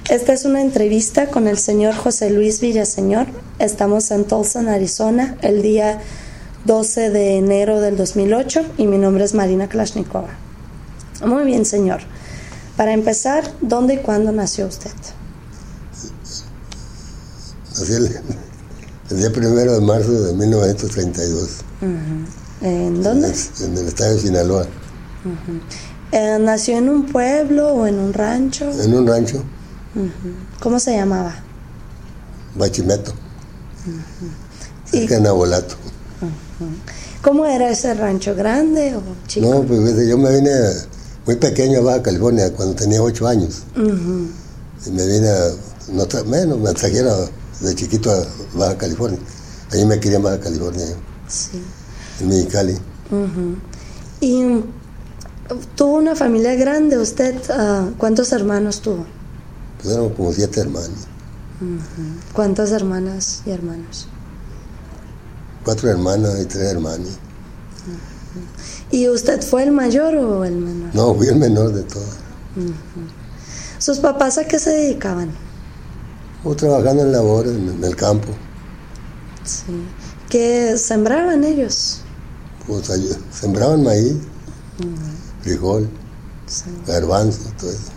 Esta es una entrevista con el señor José Luis Villaseñor. Estamos en Tucson, Arizona, el día 12 de enero del 2008 y mi nombre es Marina Kalashnikova. Muy bien, señor. Para empezar, ¿dónde y cuándo nació usted? Nací el día 1 de marzo de 1932. ¿En dónde? En el estado de Sinaloa. ¿Nació en un pueblo o en un rancho? En un rancho. ¿Cómo se llamaba? Bachimeto. Cerca de Nabolato. ¿Cómo era ese rancho? ¿Grande o chico? No, pues yo me vine muy pequeño a Baja California cuando tenía 8 años. Y me vine me trajeron de chiquito a Baja California. Allí me quería en Baja California yo. Sí. En Mexicali. ¿Y tuvo una familia grande usted? ¿Cuántos hermanos tuvo? Pues éramos como 7 hermanos. ¿Cuántas hermanas y hermanos? 4 hermanas y 3 hermanos. ¿Y usted fue el mayor o el menor? No, fui el menor de todos. ¿Sus papás a qué se dedicaban? Yo trabajando en labores, en el campo. Sí. ¿Qué sembraban ellos? Pues sembraban maíz, frijol, garbanzo, todo eso.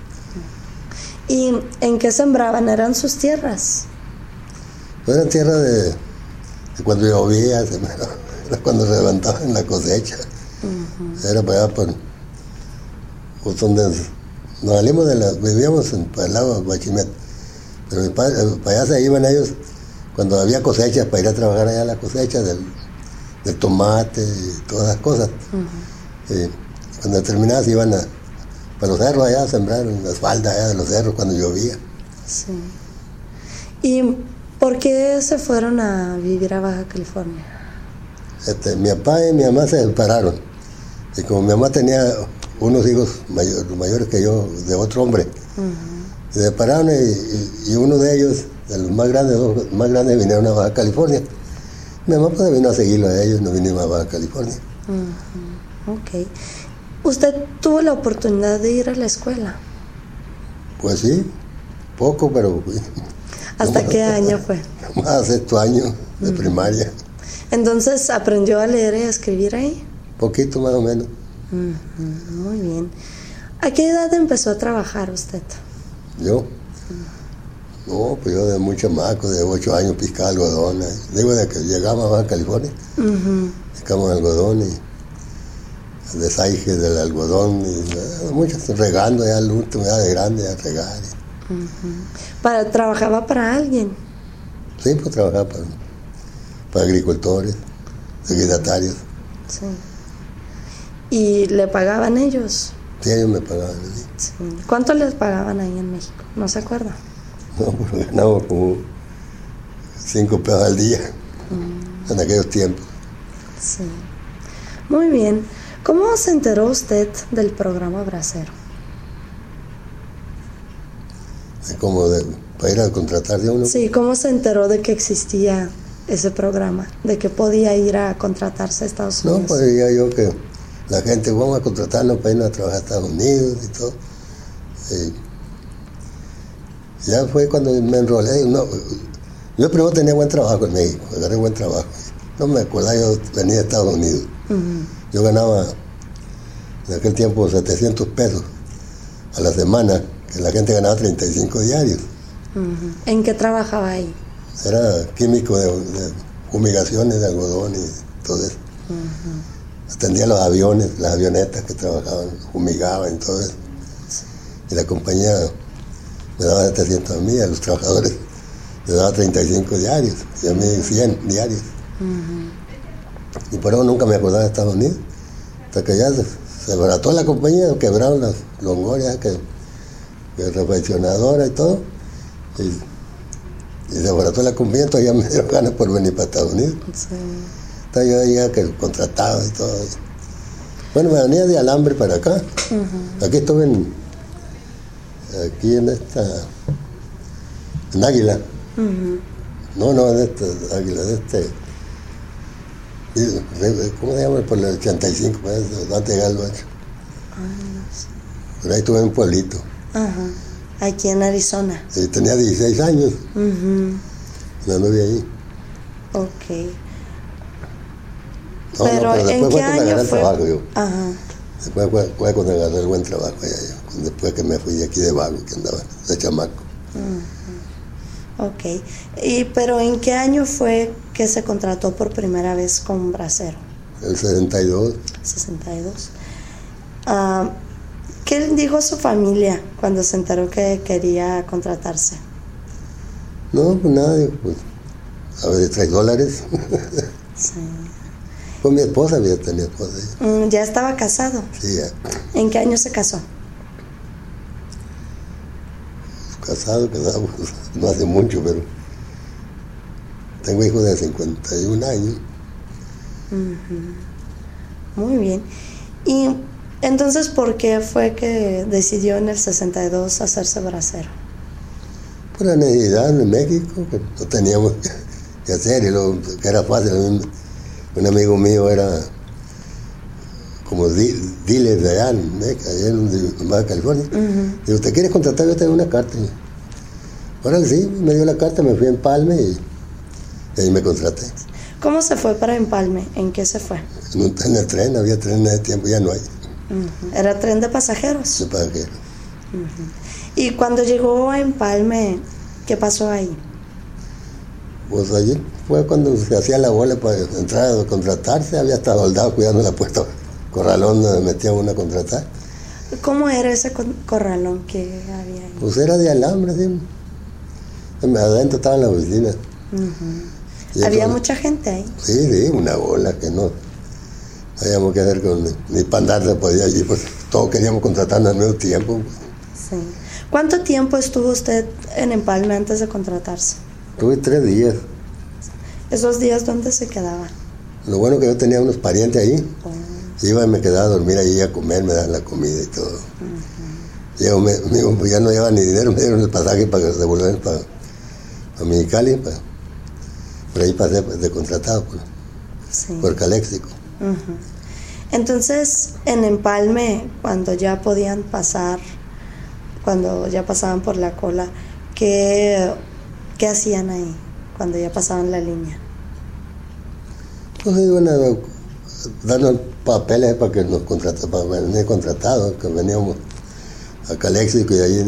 ¿Y en qué sembraban? ¿Eran sus tierras? Pues eran tierras de cuando llovía, era cuando se levantaban la cosecha. Era para allá pues donde nos salimos vivíamos para el lado de Bachimet. Pero mi padre, para allá se iban ellos cuando había cosechas para ir a trabajar allá la cosecha del tomate y todas las cosas. Y cuando terminaba se iban para los cerros allá a sembrar en las faldas allá de los cerros cuando llovía. Sí. ¿Y por qué se fueron a vivir a Baja California? Mi papá y mi mamá se separaron. Y como mi mamá tenía unos hijos mayores que yo, de otro hombre, se separaron y uno de ellos, de los más grandes, vinieron a Baja California. Mi mamá pues vino a seguirlo a ellos, no vinimos a Baja California. Ok. ¿Usted tuvo la oportunidad de ir a la escuela? Pues sí, poco, pero fui. ¿Hasta qué año fue? Más 6º año de primaria. Entonces, ¿aprendió a leer y a escribir ahí? Poquito más o menos. Muy bien. ¿A qué edad empezó a trabajar usted? ¿Yo? No, pues yo de muy chamaco, de 8 años piscaba algodón. Digo, de que llegamos a Baja California, piscamos algodón y desaige del algodón, y muchos regando ya al último, ya de grande, a regar. ¿Trabajaba para alguien? Sí, pues trabajaba para agricultores, secretarios. Sí. ¿Y le pagaban ellos? Sí, ellos me pagaban. Sí. ¿Cuánto les pagaban ahí en México? ¿No se acuerda? No, pues ganábamos como 5 pesos al día en aquellos tiempos. Sí. Muy bien. ¿Cómo se enteró usted del programa Bracero? Como para ir a contratarse a uno. Sí, ¿cómo se enteró de que existía ese programa? ¿De que podía ir a contratarse a Estados Unidos? No, pues diría yo que la gente, vamos a contratarnos para irnos a trabajar a Estados Unidos y todo. Ya fue cuando me enrolé. No, yo primero tenía buen trabajo en México, agarré buen trabajo. No me acordaba, yo venía de Estados Unidos. Yo ganaba en aquel tiempo 700 pesos a la semana, que la gente ganaba 35 diarios. ¿En qué trabajaba ahí? Era químico de fumigaciones de algodón y todo eso. Atendía los aviones, las avionetas que trabajaban, fumigaban y todo eso. Y la compañía me daba 700 a mí, a los trabajadores le daba 35 diarios, y a mí 100 diarios. Y por eso nunca me acordaba de Estados Unidos. Hasta que ya se barató la compañía, quebraron las Longoria, que refaccionadora y todo. Y se barató la compañía, entonces ya me dieron ganas por venir para Estados Unidos. Sí. Entonces yo ya que contratado y todo. Bueno, me venía de Alambre para acá. Aquí estuve en Águila. No, en Águila, ¿cómo se llama? Por el 85, pues, antes de llegar al bacho. Por ahí estuve en un pueblito. Aquí en Arizona. Sí, tenía 16 años. La novia ahí. Ok. No, pero después ¿en qué fue cuando año agarré el fue? trabajo yo. Ajá. Después fue cuando agarré el buen trabajo allá yo. Después que me fui de aquí de vago, que andaba de chamaco. Ok. Pero ¿en qué año fue que se contrató por primera vez con bracero? El 62. 62. ¿Qué dijo su familia cuando se enteró que quería contratarse? No, pues nada, digo, pues, a ver, $3. Sí. Con mi esposa, ya tenía esposa. ¿Ya estaba casado? Sí, ya. ¿En qué año se casó? Casado, pues, no hace mucho, pero tengo hijos de 51 años. Muy bien. Y entonces, ¿por qué fue que decidió en el 62 hacerse bracero? Por la necesidad en México, que no teníamos que hacer, y lo que era fácil. Un amigo mío era como dealer de allá en Baja California. Digo, ¿te quieres contratar? Yo te doy una carta. Ahora sí, me dio la carta, me fui a Empalme y ahí me contraté. ¿Cómo se fue para Empalme? ¿En qué se fue? En el tren, había tren en ese tiempo, ya no hay. ¿Era tren de pasajeros? De pasajeros. Y cuando llegó a Empalme, ¿qué pasó ahí? Pues allí fue cuando se hacía la bola para entrar a contratarse, había hasta soldados cuidando la puerta, corralón donde metía uno a contratar. ¿Cómo era ese corralón que había ahí? Pues era de alambre, sí. Adentro estaba en la oficina. ¿Había mucha gente ahí? Sí, una bola que no habíamos que hacer ni para andar se podía allí, pues todos queríamos contratarnos al mismo tiempo. Sí. ¿Cuánto tiempo estuvo usted en Empalme antes de contratarse? Tuve 3 días. ¿Esos días dónde se quedaba? Lo bueno que yo tenía unos parientes ahí. Iba y me quedaba a dormir allí a comer, me daban la comida y todo. Ya no llevaba ni dinero, me dieron el pasaje para devolver para Mexicali, por ahí pasé de contratado por Caléxico. Entonces, en Empalme, cuando ya podían pasar, cuando ya pasaban por la cola, ¿qué hacían ahí cuando ya pasaban la línea? Pues iban a darnos papeles para que nos contrataran, para venir contratados, que veníamos a Caléxico y ahí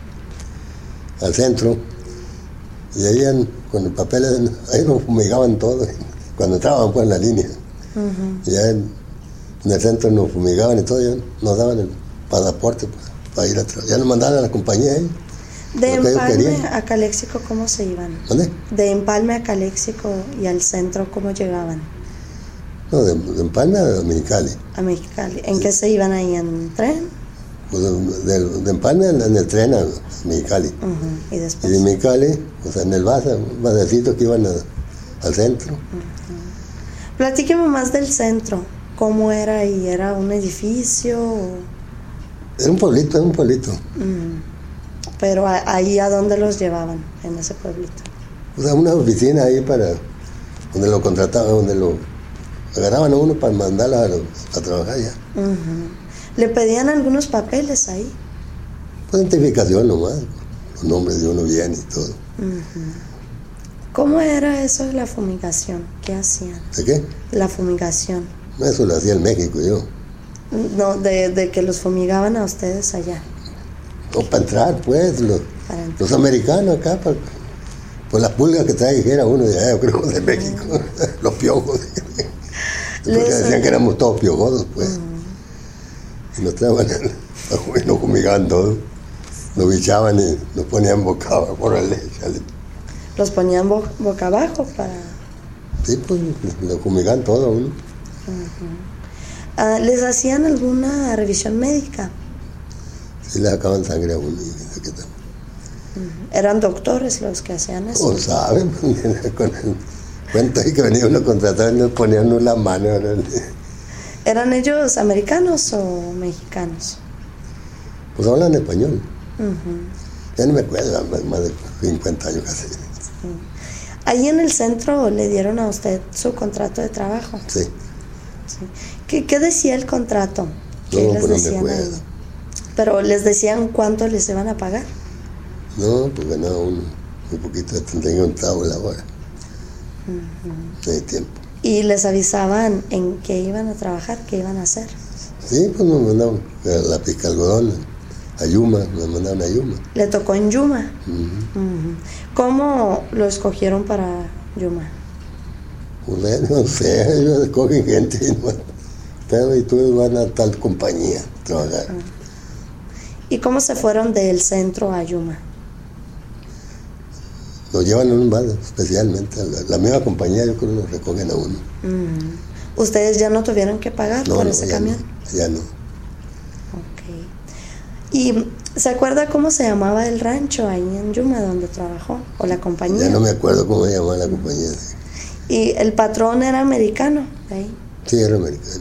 al centro, y ahí con los papeles, ahí nos fumigaban todo, cuando entraban pues en la línea. Y ya en el centro nos fumigaban y todo, ya nos daban el pasaporte para ir a trabajar. Ya nos mandaban a la compañía ahí. De Empalme a Caléxico, ¿cómo se iban? ¿Dónde? De Empalme a Caléxico y al centro, ¿cómo llegaban? No, de Empalme a Mexicali. A Mexicali. ¿En qué se iban ahí? ¿En tren? Pues de Empalme en el tren a Mexicali. ¿Y después? Y de Mexicali, pues en el basecito que iban al centro. Platíqueme más del centro. ¿Cómo era ahí? ¿Era un edificio? Era un pueblito. Pero ahí, ¿a dónde los llevaban en ese pueblito? O sea, una oficina ahí para donde lo contrataban, donde lo agarraban a uno para mandarlo a trabajar ya. ¿Le pedían algunos papeles ahí? Pues identificación nomás, los nombres de uno bien y todo. ¿Cómo era eso de la fumigación? ¿Qué hacían? ¿De qué? La fumigación. Eso lo hacía en México yo. No, de que los fumigaban a ustedes allá. O para entrar, pues, los americanos acá, por las pulgas que trajera uno de allá, yo creo, de México, los piojos. Porque decían que éramos todos piojosos, pues. Y nos traían, nos fumigaban todos, nos bichaban y nos ponían boca abajo, órale, chale. ¿Los ponían boca abajo para...? Sí, pues, lo fumigaban todo a uno. ¿Les hacían alguna revisión médica? Sí, le sacaban sangre a uno. ¿Eran doctores los que hacían eso? O saben, con el cuento ahí que venía uno contratado y nos ponían uno la mano. ¿Eran ellos americanos o mexicanos? Pues hablan español. Ya no me acuerdo, más de 50 años casi. ¿Ahí en el centro le dieron a usted su contrato de trabajo? Sí. ¿Qué decía el contrato? No, pues no me acuerdo. ¿Pero les decían cuánto les iban a pagar? No, pues ganaba uno muy poquito, de 31 centavos la hora. De tiempo. ¿Y les avisaban en qué iban a trabajar, qué iban a hacer? Sí, pues nos mandaban a la pizca algodón, a Yuma, nos mandaban a Yuma. ¿Le tocó en Yuma? ¿Cómo lo escogieron para Yuma? Pues no sé, ellos escogen gente y todos van a tal compañía a trabajar. ¿Y cómo se fueron del centro a Yuma? Lo llevan en un bar especialmente, la misma compañía yo creo que lo recogen a uno. ¿Ustedes ya no tuvieron que pagar por ese camión? No, ya no. Ok. ¿Y se acuerda cómo se llamaba el rancho ahí en Yuma donde trabajó? ¿O la compañía? Ya no me acuerdo cómo se llamaba la compañía. ¿Y el patrón era americano de ahí? Sí, era americano.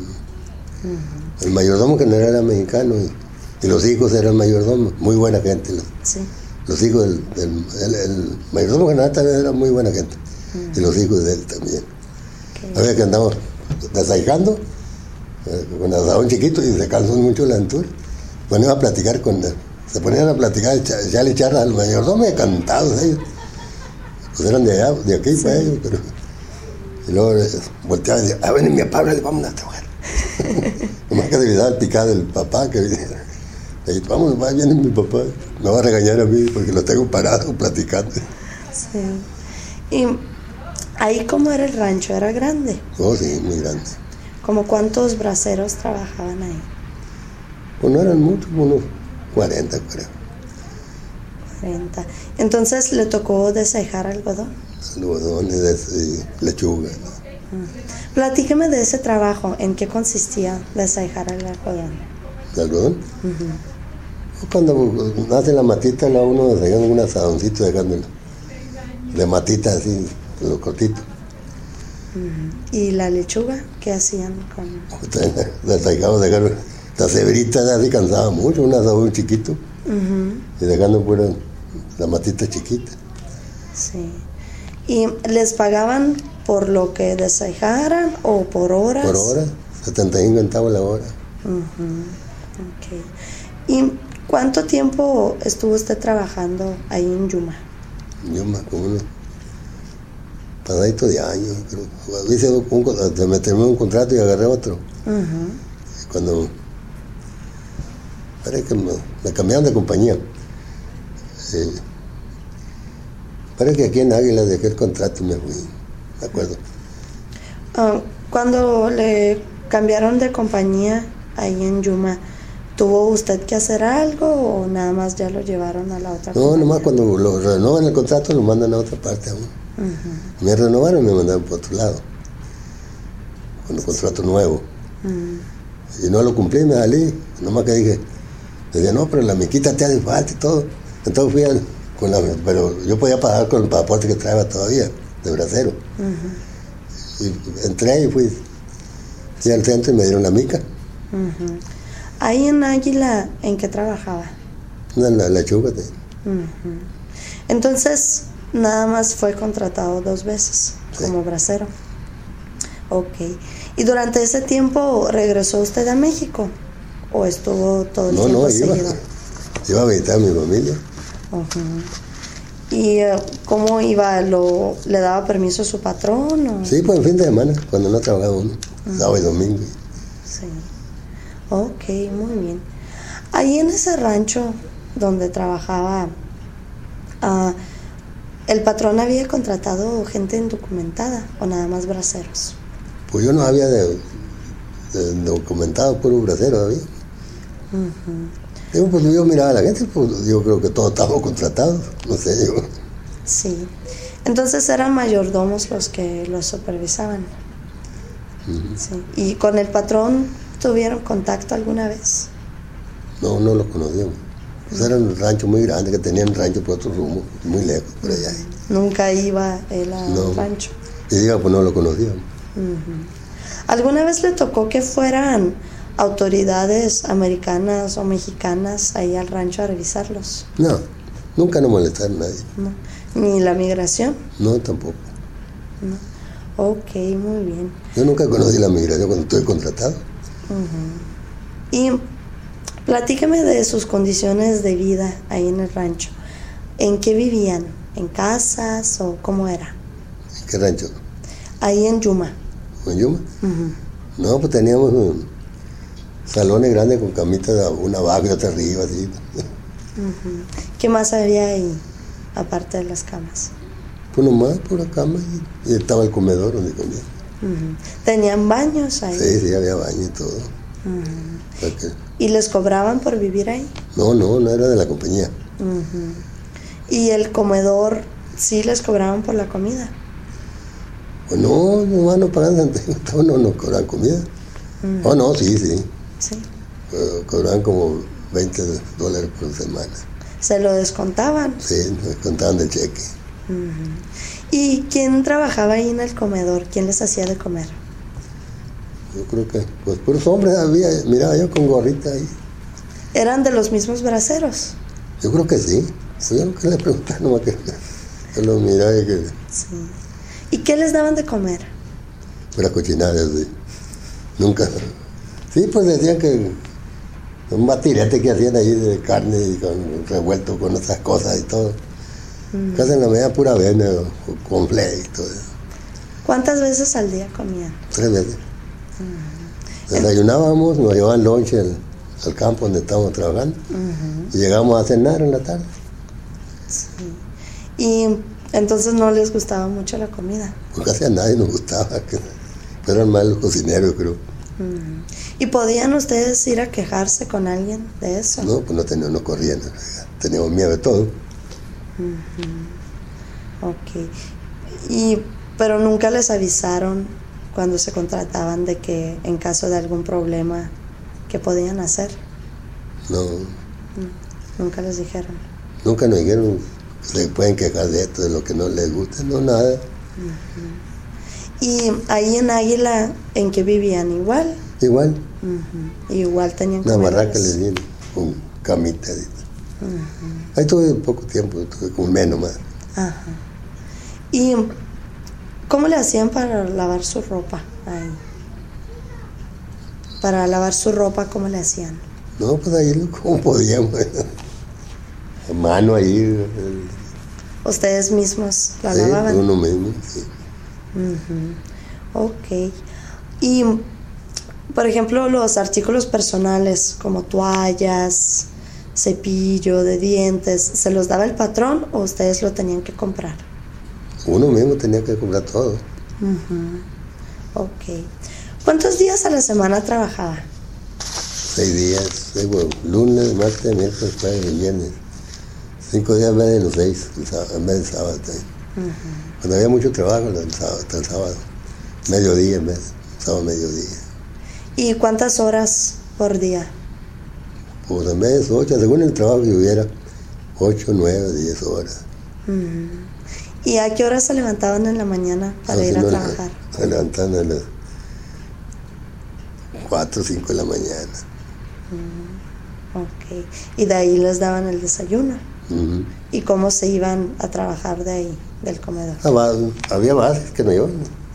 El mayordomo general era mexicano y los hijos eran mayordomos, muy buena gente. Sí. Los hijos el mayordomo general también era muy buena gente. Y los hijos de él también. A ver que andamos desahijando con asadón chiquito y se cansó mucho la altura. Ponían a platicar se ponían a platicar, echarle charlas al mayordomo, encantados ellos. Pues eran de allá, de aquí para ellos, pero. Y luego volteaba y decía, ven mi papá, vamos a trabajar. Nomás que debido al picado del papá que viniera. Y vamos, viene mi papá, me va a regañar a mí porque lo tengo parado platicando. Sí. ¿Y ahí cómo era el rancho? ¿Era grande? Oh, sí, muy grande. ¿Cómo cuántos braceros trabajaban ahí? Pues no eran muchos, unos 40, creo. 40. Entonces le tocó deshejar algodón. Algodón y lechuga. Platíqueme de ese trabajo, ¿en qué consistía deshejar el algodón? ¿El algodón? Cuando nace la matita, uno dejando un asadoncito, dejándolo de matita así, lo cortito. ¿Y la lechuga? ¿Qué hacían con...? La dejamos dejar la cebrita, así cansaba mucho, un asadón chiquito, y dejando pura la matita chiquita. Sí. ¿Y les pagaban por lo que deshejaran o por horas? Por hora, 75 centavos la hora. Okay. ¿Y cuánto tiempo estuvo usted trabajando ahí en Yuma? Yuma, como unos pasadito de años, creo. Me terminé un contrato y agarré otro. Cuando parece que me cambiaron de compañía. Parece que aquí en Águila dejé el contrato y me fui, ¿de acuerdo? Cuando le cambiaron de compañía ahí en Yuma, ¿tuvo usted que hacer algo o nada más ya lo llevaron a la otra compañía? No, nomás cuando lo renovan el contrato lo mandan a otra parte aún. Me renovaron y me mandaron por otro lado, con un contrato nuevo. Y no lo cumplí, me salí, nomás que dije, no, pero la miquita te hace falta y todo. Entonces fui pero yo podía pagar con el pasaporte que traía todavía, de bracero. Y entré y fui al centro y me dieron la mica. Ahí en Águila, ¿en qué trabajaba? En la lechuga. Entonces, nada más fue contratado 2 veces como bracero. Ok. ¿Y durante ese tiempo regresó usted a México? ¿O estuvo todo el tiempo seguido? Iba a visitar a mi familia. ¿Y cómo iba? ¿Le daba permiso a su patrón? ¿O? Sí, pues en fin de semana, cuando no trabajaba uno, sábado y domingo. Sí. Ok, muy bien. Ahí en ese rancho donde trabajaba, ¿el patrón había contratado gente indocumentada o nada más braceros? Pues yo no había documentado, puro bracero había. Pues yo miraba a la gente, pues yo creo que todos estábamos contratados, no sé yo. Sí. Entonces eran mayordomos los que los supervisaban. Sí. ¿Y con el patrón tuvieron contacto alguna vez? No, no los conocíamos. Pues era un rancho muy grande, que tenían un rancho por otro rumbo, muy lejos, por allá. ¿Nunca iba él al rancho? Y diga, pues no lo conocíamos. ¿Alguna vez le tocó que fueran autoridades americanas o mexicanas ahí al rancho a revisarlos? No, nunca nos molestaron a nadie. No. ¿Ni la migración? No, tampoco. No. Ok, muy bien. Yo nunca conocí la migración cuando estuve contratado. Y platíqueme de sus condiciones de vida ahí en el rancho. ¿En qué vivían? ¿En casas o cómo era? ¿En qué rancho? Ahí en Yuma. ¿En Yuma? Ujú. No, pues teníamos salones grandes con camitas, una abajo y otra arriba, así. Ujú. ¿Qué más había ahí, aparte de las camas? Pues nomás, pura cama, y estaba el comedor donde comía. Ujú. ¿Tenían baños ahí? Sí, había baño y todo. Ujú. O sea que, ¿Y les cobraban por vivir ahí? no era de la compañía. Ujú. ¿Y el comedor sí les cobraban por la comida? Pues nomás no pagaban centavos, no nos cobraban comida. Ujú. Oh, no, sí. Sí. Cobraban como $20 por semana. ¿Se lo descontaban? Sí, nos contaban del cheque. Ujú. ¿Y quién trabajaba ahí en el comedor? ¿Quién les hacía de comer? Yo creo que, pues puros hombres había, miraba yo con gorrita ahí. ¿Eran de los mismos braceros? Yo creo que sí. Pues yo que le preguntaba nomás que lo miraba y que Sí. ¿Y qué les daban de comer? era cochinada, sí. Nunca. Sí, pues decían que un batirete que hacían ahí de carne y con revuelto con otras cosas y todo. Casi en la media pura avena o con flake y todo eso. ¿Cuántas veces al día comían? 3 veces. Desayunábamos, nos llevaban lonche al campo donde estábamos trabajando y llegábamos a cenar en la tarde. Sí. Y entonces no les gustaba mucho la comida. Pues casi a nadie nos gustaba, que eran malos cocineros, creo. ¿Y podían ustedes ir a quejarse con alguien de eso? No, pues no corrían, teníamos miedo de todo. Ok. Pero nunca les avisaron cuando se contrataban de que en caso de algún problema, ¿qué podían hacer? No, Nunca les dijeron. nunca nos dijeron que se pueden quejar de esto, de lo que no les gusta, no, nada. ¿Y ahí en Águila, en qué vivían? ¿Igual? Igual, Igual tenían una barraca comedores. les dieron, con camita. Ahí tuve poco tiempo, tuve como un mes nomás. Ajá. ¿Y cómo le hacían para lavar su ropa ahí? Para lavar su ropa, ¿cómo le hacían? No, pues ahí como podíamos, a mano ahí, ¿Ustedes mismos la sí, lavaban? uno mismo, sí. Ok. Y, por ejemplo, los artículos personales como toallas, cepillo de dientes, ¿se los daba el patrón o ustedes lo tenían que comprar? Uno mismo tenía que comprar todo. Ok. ¿Cuántos días a la semana trabajaba? 6 días, lunes, martes, miércoles, jueves y viernes. 5 días en vez de los 6, en vez del sábado. Cuando había mucho trabajo, hasta el sábado. Mediodía en vez, sábado mediodía. ¿Y cuántas horas por día? Pues en vez de 8, según el trabajo que hubiera, 8, 9, 10 horas. ¿Y a qué horas se levantaban en la mañana para ir a trabajar? Se levantaban a las 4 o 5 de la mañana. Ok. Y de ahí les daban el desayuno. ¿Y cómo se iban a trabajar de ahí, del comedor? Había bases que no iban.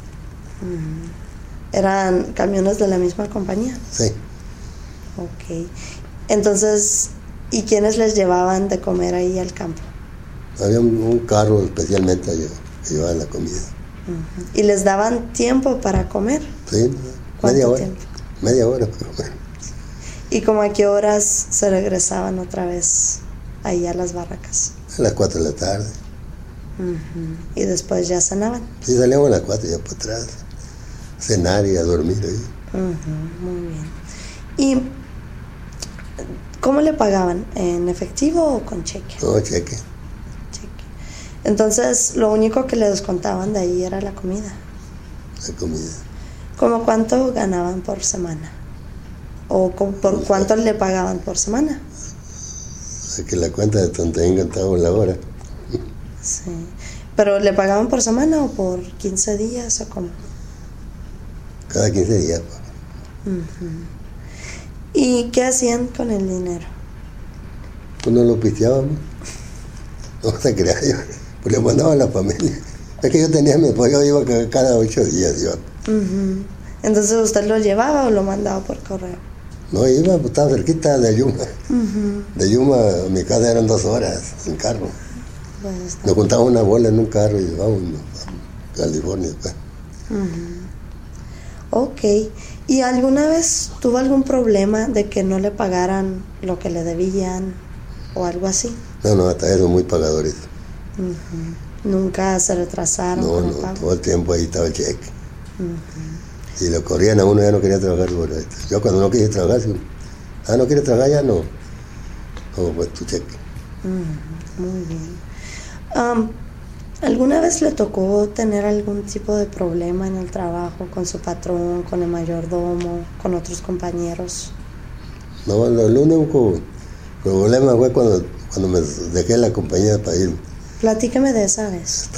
¿Eran camiones de la misma compañía? Sí. Ok. Entonces, ¿y quiénes les llevaban de comer ahí al campo? Había un carro especialmente que llevaba la comida. ¿Y les daban tiempo para comer? Sí, media hora. Tiempo? Media hora para comer. ¿Y como a qué horas se regresaban otra vez ahí a las barracas? A las 4 de la tarde. Y después ya cenaban. Sí, salíamos a las 4 ya por atrás. Cenar y a dormir ahí. Muy bien. ¿Y cómo le pagaban? ¿En efectivo o con cheque? No, cheque. Cheque. Entonces, lo único que le descontaban de ahí era la comida. La comida. ¿Cómo cuánto ganaban por semana? ¿O por cuánto le pagaban por semana? Que la cuenta de 31 centavos la hora. Sí. ¿Pero le pagaban por semana o por 15 días o cómo? Cada 15 días. ¿Y qué hacían con el dinero? Pues no lo pisteábamos. No se crea, pues le mandaba a la familia. Es que yo tenía mi pollo, yo iba cada 8 días. Entonces, ¿usted lo llevaba o lo mandaba por correo? No iba, pues estaba cerquita de Yuma. De Yuma a mi casa eran 2 horas en carro. Pues nos juntamos una bola en un carro y vamos a California. Pues. Ok. ¿Y alguna vez tuvo algún problema de que no le pagaran lo que le debían o algo así? No, hasta eso, muy pagadores. ¿Nunca se retrasaron con el pago? Todo el tiempo ahí estaba el cheque. Y lo corrían a uno, ya no quería trabajar por esto. Yo cuando no quise trabajar, no quiere trabajar, ya no. Pues tu cheque. Muy bien. ¿Alguna vez le tocó tener algún tipo de problema en el trabajo con su patrón, con el mayordomo, con otros compañeros? No, el único problema fue cuando me dejé la compañía para ir. Platíqueme de esa vez.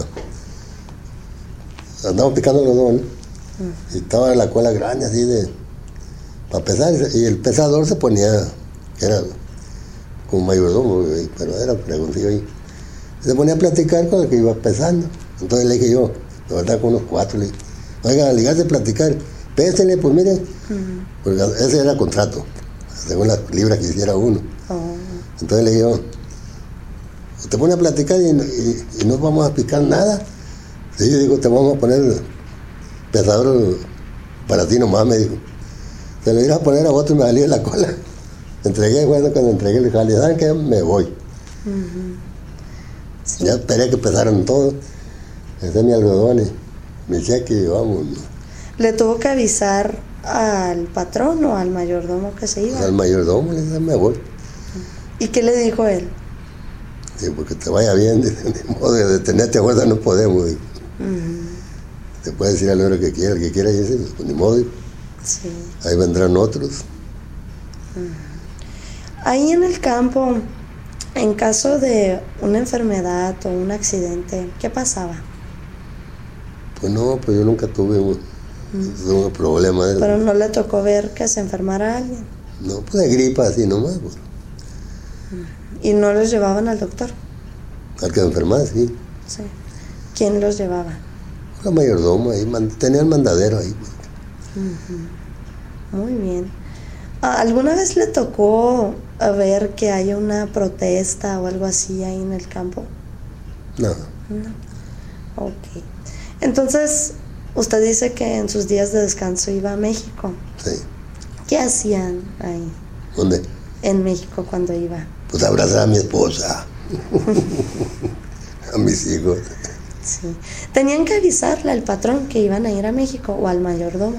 Andamos picando los dos, ¿no? Y estaba la cola grande así para pesar, y el pesador se ponía, que era como mayordomo, pero era preguntillo ahí. Se ponía a platicar con el que iba pesando. Entonces le dije yo, de verdad con unos 4, le dije, oiga, ligarse a platicar, pésenle, pues mire, porque ese era el contrato, según las libras que hiciera uno. Entonces le dije yo, te pone a platicar y no vamos a picar nada. Sí, yo digo, te vamos a poner pesador para ti nomás, me dijo. Se lo iba a poner a otro y me salió en la cola. Entregué, bueno, cuando entregué le dije, ¿saben qué? Me voy. Sí. Ya esperé que pesaran todos. Ese es mi algodón, mi cheque y vamos. ¿Le tuvo que avisar al patrón o al mayordomo que se iba? Al mayordomo le dije, me voy. ¿Y qué le dijo él? Sí, porque te vaya bien, de modo de detenerte a fuerza no podemos. Te puede decir al hombre que quiera, el que quiera irse, pues ni modo. Sí. Ahí vendrán otros. Ahí en el campo, en caso de una enfermedad o un accidente, ¿qué pasaba? Pues no, pues yo nunca tuve un problema. Pero no le tocó ver que se enfermara alguien. No, pues de gripa así nomás. Pues. ¿Y no los llevaban al doctor? Al que enfermaba, sí. Sí. ¿Quién los llevaba? La mayordomo, ahí tenían mandadero ahí. Muy bien. ¿Alguna vez le tocó ver que haya una protesta o algo así ahí en el campo? No. Ok. Entonces, usted dice que en sus días de descanso iba a México. Sí. ¿Qué hacían ahí? ¿Dónde? En México cuando iba. Pues abrazar a mi esposa. A mis hijos. Sí. ¿Tenían que avisarle al patrón que iban a ir a México o al mayordomo?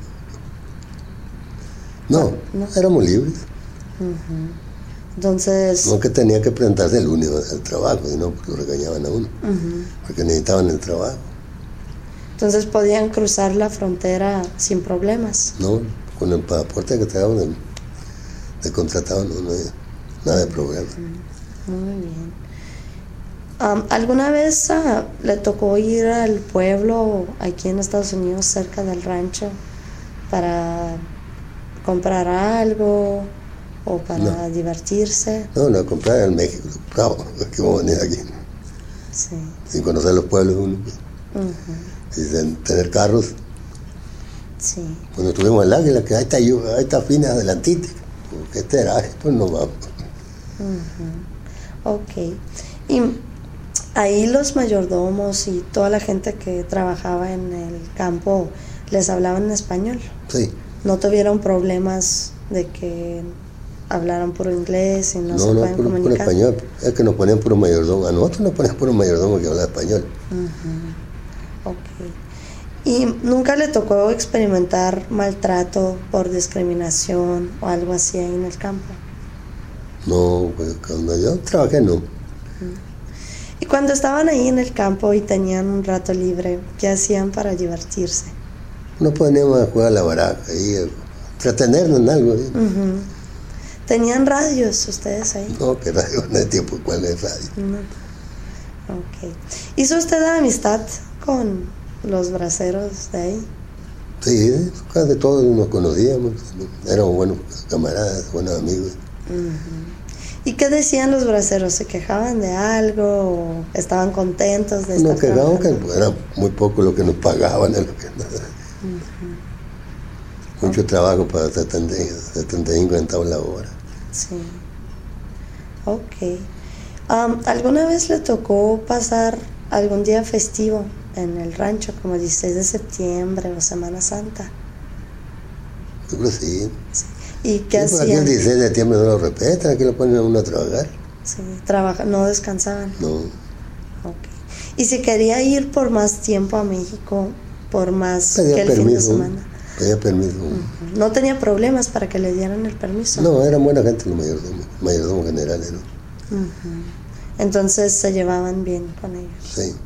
No, éramos libres. Entonces... No que tenía que presentarse el lunes al trabajo, y no lo regañaban a uno, porque necesitaban el trabajo. Entonces podían cruzar la frontera sin problemas. No, con el pasaporte que traían de contratado, no había nada de problema. Muy bien. ¿Alguna vez le tocó ir al pueblo aquí en Estados Unidos, cerca del rancho, para comprar algo o para divertirse? No, comprar en México, bravo, que vamos a venir aquí. Sí. Sin conocer los pueblos uno. Y tener carros. Sí. Cuando estuvimos en el Águila, que ahí está Fina adelantita, ¿qué será? Pues no vamos. Ok. Y ahí los mayordomos y toda la gente que trabajaba en el campo les hablaban en español. Sí. ¿No tuvieron problemas de que hablaran puro inglés y no se pueden comunicar? Puro español. Es que nos ponían puro mayordomo. A nosotros nos ponían puro mayordomo que hablaba español. Ok. ¿Y nunca le tocó experimentar maltrato por discriminación o algo así ahí en el campo? No, pues cuando yo trabajé no. Y cuando estaban ahí en el campo y tenían un rato libre, ¿qué hacían para divertirse? Nos poníamos a jugar a la baraja y entretenernos en algo. ¿Tenían radios ustedes ahí? No, que radio, no hay tiempo, ¿cuál es radio? No. Ok. ¿Hizo usted amistad con los braceros de ahí? Sí, casi todos nos conocíamos, éramos buenos camaradas, buenos amigos. ¿Y qué decían los braceros? ¿Se quejaban de algo o estaban contentos de estar Nos quejaban que era muy poco lo que nos pagaban, mucho trabajo para 75 centavos la hora. Sí. Ok. ¿Alguna vez le tocó pasar algún día festivo en el rancho, como 16 de septiembre o Semana Santa? Yo creo que sí. Sí. ¿Y qué Por aquí el hacían? 16 de septiembre no lo respetan, aquí lo ponen a uno a trabajar. Sí, no descansaban. No, Ok. ¿Y si quería ir por más tiempo a México, por más que pedía el fin de permiso. semana? Pedía permiso. No tenía problemas para que le dieran el permiso. No, eran buena gente los mayordomos generales, ¿no? Entonces se llevaban bien con ellos. Sí.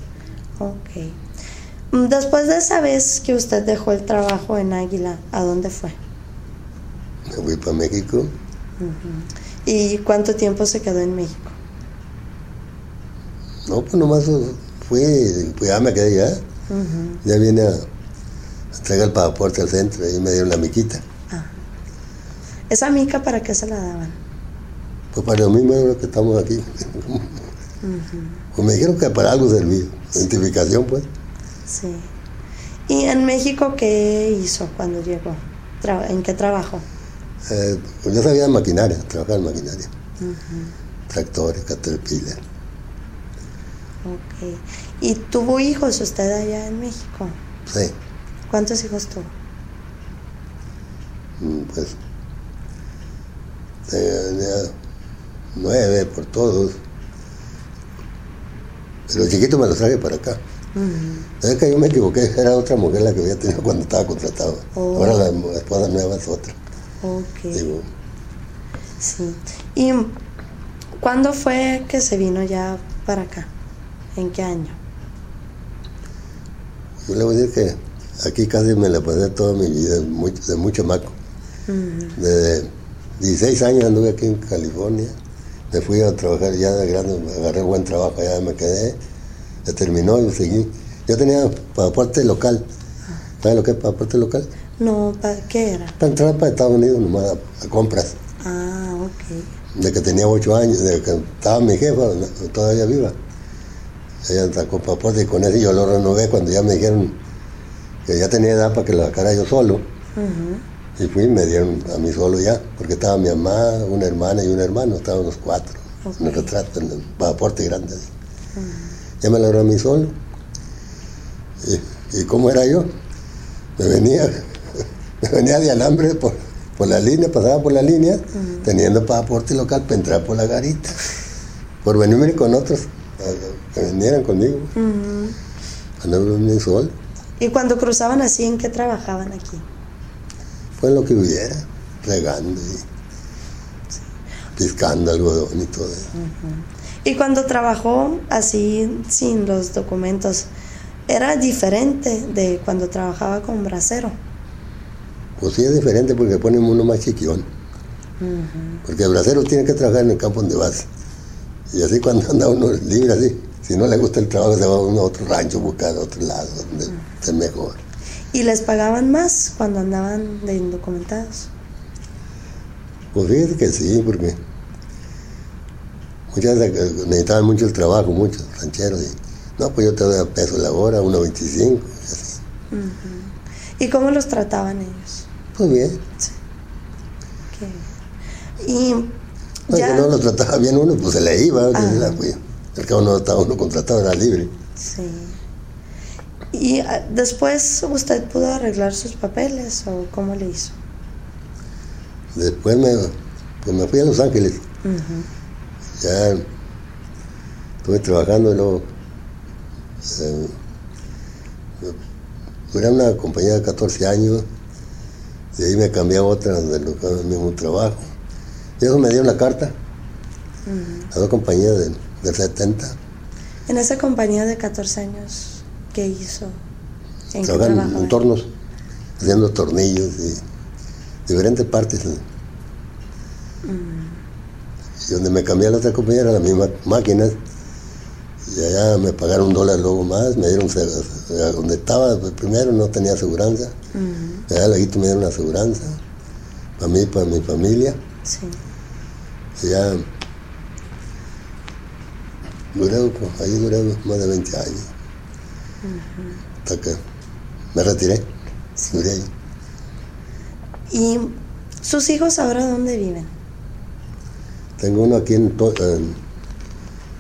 Ok. Después de esa vez que usted dejó el trabajo en Águila, ¿a dónde fue? Me fui para México. ¿Y cuánto tiempo se quedó en México? No, pues nomás fui, pues ya me quedé ya. Ya vine a entregar el pasaporte al centro y me dieron la miquita. ¿Esa mica para qué se la daban? Pues para lo mismo que estamos aquí. Pues me dijeron que para algo servía. Identificación, pues. Sí. ¿Y en México qué hizo cuando llegó? ¿En qué trabajó? Pues yo sabía de maquinaria, trabajar en maquinaria. Tractores, caterpillar. Ok. ¿Y tuvo hijos usted allá en México? Sí. ¿Cuántos hijos tuvo? Pues tenía 9 por todos. Pero los chiquitos me los traje para acá. Es que yo me equivoqué, era otra mujer la que había tenido cuando estaba contratado. Ahora la esposa nueva es otra. Ok. Digo, Sí. ¿Y cuándo fue que se vino ya para acá? ¿En qué año? yo le voy a decir que aquí casi me la pasé toda mi vida, de muy chamaco. Desde 16 años anduve aquí en California. Me fui a trabajar ya de grande, agarré buen trabajo allá, me quedé. Se terminó y seguí. Yo tenía pasaporte local. ¿Sabes lo que es pasaporte local? No, ¿qué era? Para entrar para Estados Unidos nomás a compras. Ok. De que tenía 8 años, de que estaba mi jefa todavía viva. Ella sacó pasaporte y con eso yo lo renové cuando ya me dijeron que ya tenía edad para que lo sacara yo solo. Y fui y me dieron a mí solo ya, porque estaba mi mamá, una hermana y un hermano, estaban los 4 en el retrato, en el pasaporte grande. Ya me lo dieron a mí solo. ¿Y cómo era yo? Me venía de alambre por la línea, pasaba por la línea, teniendo pasaporte local para entrar por la garita, por venirme con otros, que vinieran conmigo, andaba bien solo. ¿Y cuando cruzaban así, en qué trabajaban aquí? Pues lo que hubiera, regando y piscando algodón y todo eso. Y cuando trabajó así, sin los documentos, ¿era diferente de cuando trabajaba con bracero? Pues sí es diferente porque ponen uno más chiquión. Porque el bracero tiene que trabajar en el campo donde vas. Y así cuando anda uno libre así, si no le gusta el trabajo se va uno a otro rancho, buscar a otro lado, donde esté mejor. ¿Y les pagaban más cuando andaban de indocumentados? Pues fíjate que sí, porque muchas veces necesitaban mucho el trabajo, muchos rancheros. Y, no, pues yo te doy a peso la hora, 1.25, y así. ¿Y cómo los trataban ellos? Pues bien. Sí. Y No, ya... que no lo trataba bien uno, pues se le iba. Pues, el que uno estaba uno contratado, era libre. Sí. ¿Y después usted pudo arreglar sus papeles o cómo le hizo? Después me fui a Los Ángeles. Ya estuve trabajando y luego duré una compañía de 14 años, de ahí me cambié a otra donde lo mismo trabajo. Y eso me dieron la carta a 2 compañías del 70. En esa compañía de 14 años, ¿qué hizo? ¿En qué Trabajaba trabajaba? en tornos, haciendo tornillos y diferentes partes. Y donde me cambié a la otra compañía era la misma máquinas. Y allá me pagaron $1 luego más, me dieron, donde estaba primero no tenía aseguranza. Allá luego me dieron una aseguranza, para mí, para mi familia. Sí. Y ya ahí duré más de 20 años. Hasta que me retiré, duré ahí. ¿Y sus hijos ahora dónde viven? Tengo uno aquí en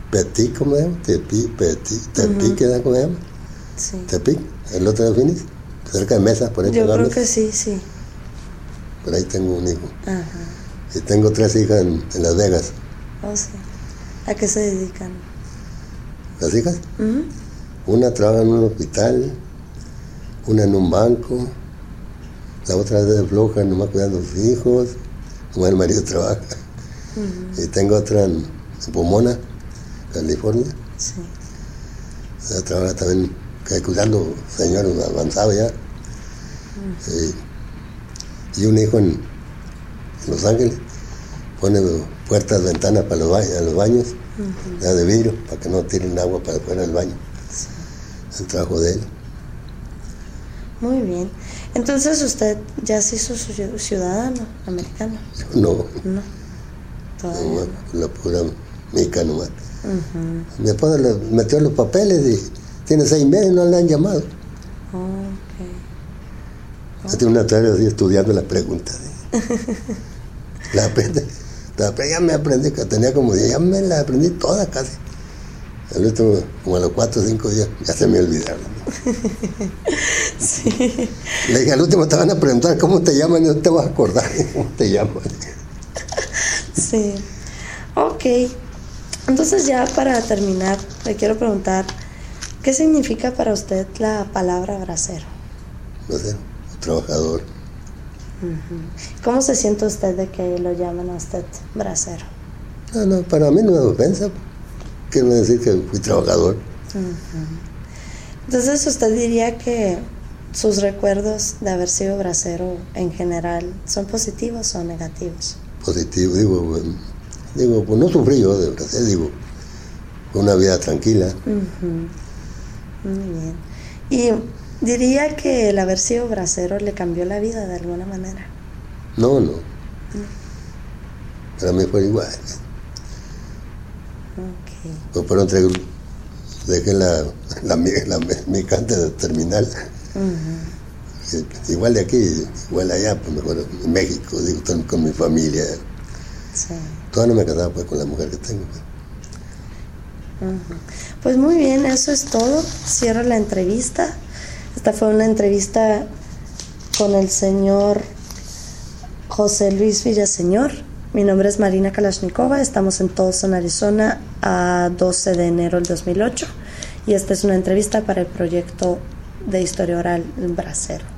Tepic, ¿cómo se llama? Tepic, ¿qué ¿cómo se llama? Sí. Tepic, el otro de Phoenix, cerca de Mesa, por ahí. Yo creo que sí, sí. Por ahí tengo un hijo. Ajá. Y tengo 3 hijas en Las Vegas. Oh, sí. ¿A qué se dedican? ¿Las hijas? Una trabaja en un hospital, una en un banco, la otra es de floja, nomás cuidando a sus hijos, nomás el marido trabaja. Y tengo otra en Pomona, California. Sí. Ella trabaja también cuidando señores avanzados ya. Y un hijo en Los Ángeles, pone puertas, ventanas para los baños, ya de vidrio, para que no tiren agua para afuera del baño. Sí. El trabajo de él. Muy bien. Entonces usted ya se hizo ciudadano americano. No. No. Todavía no. La pura mica nomás. Mi esposa le metió los papeles y tiene 6 meses y no le han llamado. Tiene una tarea así estudiando las preguntas. La aprende. Ya me aprendí, que tenía como 10, ya me las aprendí todas casi. El último, como a los 4 o 5 días, ya se me olvidaron. Sí. Le dije, al último te van a preguntar cómo te llaman y no te vas a acordar cómo te llaman. Sí. Ok. Entonces ya para terminar, le quiero preguntar, ¿qué significa para usted la palabra bracero? No sé, trabajador. ¿Cómo se siente usted de que lo llaman a usted bracero? No, para mí no es ofensa. Quiero decir que fui trabajador. Entonces, ¿usted diría que sus recuerdos de haber sido bracero en general son positivos o negativos? Positivo, digo, pues no sufrí yo de bracero, digo, fue una vida tranquila. Muy bien. ¿Y diría que el haber sido bracero le cambió la vida de alguna manera? No. Para mí fue igual. Okay. Pero dejé la mica antes de terminar. Igual de aquí, igual allá, pues mejor en México, digo, con mi familia. Sí. Todavía no me casaba pues con la mujer que tengo. Pues muy bien, eso es todo. Cierro la entrevista. Esta fue una entrevista con el señor José Luis Villaseñor. Mi nombre es Marina Kalashnikova. Estamos en Tucson, Arizona, a 12 de enero del 2008. Y esta es una entrevista para el proyecto de historia oral Bracero.